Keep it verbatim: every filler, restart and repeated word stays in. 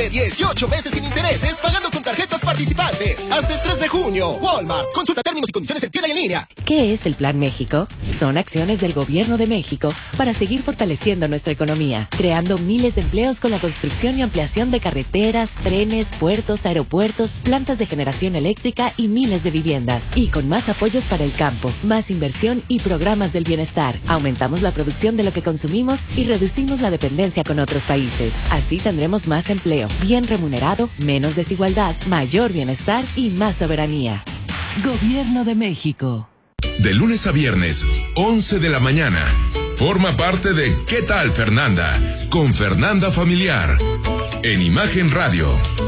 de dieciocho meses sin intereses pagando con tarjetas participantes. Hasta el tres de junio. Walmart. Consulta términos y condiciones en tienda y en línea. ¿Qué es el Plan México? Son acciones del Gobierno de México para seguir fortaleciendo nuestra economía, creando miles de empleos con la construcción y ampliación de carreteras, trenes, puertos, aeropuertos, plantas de generación eléctrica y miles de viviendas. Y con más apoyos para el campo, más inversión y programas del bienestar. Aumentamos la producción de lo que consumimos y reducimos la dependencia con otros países. Así tendremos más empleo, bien remunerado, menos desigualdad, mayor bienestar y más soberanía. Gobierno de México. De lunes a viernes, once de la mañana. Forma parte de ¿Qué tal, Fernanda? Con Fernanda Familiar. En Imagen Radio.